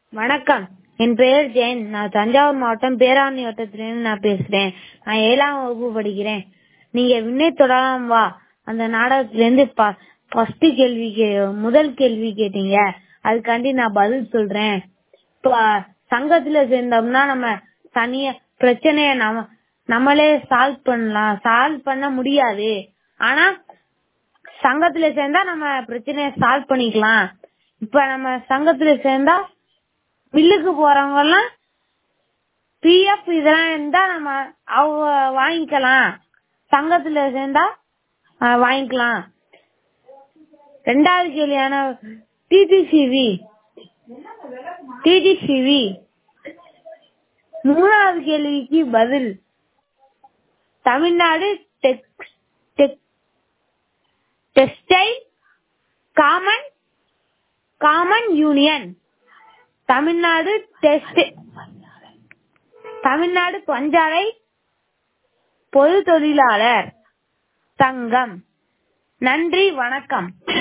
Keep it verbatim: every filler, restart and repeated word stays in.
வணக்கம். என் பெயர் ஜெயன். நான் தஞ்சாவூர் மாவட்டம் பேராவூரணி வட்டத்திலிருந்து நான் பேசுறேன். நான் ஏழாம் வகுப்பு படிக்கிறேன். நீங்க விண்ணை தொடலாம் வா அந்த நாடகத்திலிருந்து ஃபர்ஸ்ட் கேள்வி முதல் கேள்வி கேட்டீங்க. அதுக்காண்டி நான் பதில் சொல்றேன். இப்ப சங்கத்துல சேர்ந்தோம்னா நம்ம தனியா பிரச்சனைய நம்ம நம்மளே சால்வ் பண்ணலாம். சால்வ் பண்ண முடியாது. ஆனா சங்கத்துல சேர்ந்தா நம்ம பிரச்சனைய சால்வ் பண்ணிக்கலாம். இப்ப நம்ம சங்கத்துல சேர்ந்தா மில்லுக்கு போறவங்க எல்லாம் பிஎஃப் இதெல்லாம் இருந்தா நம்ம அவங்க வாங்கிக்கலாம். சங்கத்துல சேர்ந்தா வாங்கிக்கலாம். ரெண்டாவது கேள்வியான டிடிசிவி டிடிசிவி மூணாவது கேள்விக்கு பதில் Tamil Nadu textile common common union, Tamil Nadu text Tamil Nadu பஞ்சாலை பொது தொழிலாளர் சங்கம். நன்றி, வணக்கம்.